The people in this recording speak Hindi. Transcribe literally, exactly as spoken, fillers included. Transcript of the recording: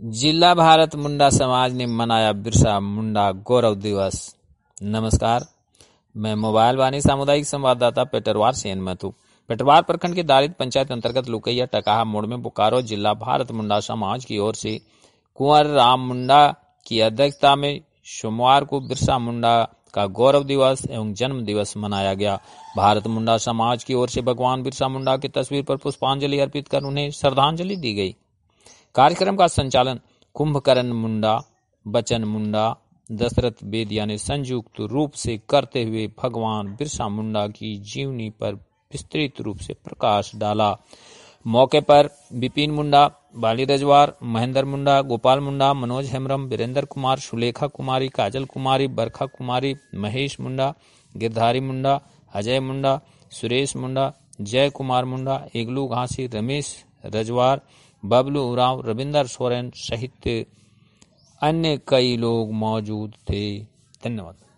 जिला भारत मुंडा समाज ने मनाया बिरसा मुंडा गौरव दिवस। नमस्कार, मैं मोबाइल वाणी सामुदायिक संवाददाता पेटरवार से महतू। पेटरवार प्रखंड के दारित पंचायत अंतर्गत लुकैया टकाहा मोड़ में बोकारो जिला भारत मुंडा समाज की ओर से कुंवर राम मुंडा की अध्यक्षता में सोमवार को बिरसा मुंडा का गौरव दिवस एवं जन्म दिवस मनाया गया। भारत मुंडा समाज की ओर से भगवान बिरसा मुंडा की तस्वीर पर पुष्पांजलि अर्पित कर उन्हें श्रद्धांजलि दी गई। कार्यक्रम का संचालन कुंभकर्ण मुंडा, बचन मुंडा, दशरथ बेदिया ने संयुक्त रूप से करते हुए भगवान बिरसा मुंडा की जीवनी पर विस्तृत रूप से प्रकाश डाला। मौके पर विपिन मुंडा, बाली रजवार, महेंद्र मुंडा, गोपाल मुंडा, मनोज हेम्ब्रम, वीरेंद्र कुमार, सुलेखा कुमारी, काजल कुमारी, बरखा कुमारी, महेश मुंडा, गिरधारी मुंडा, अजय मुंडा, सुरेश मुंडा, जय कुमार मुंडा, इगलू घासी, रमेश रजवार, बबलू उरांव, रविंदर सोरेन सहित अन्य कई लोग मौजूद थे। धन्यवाद।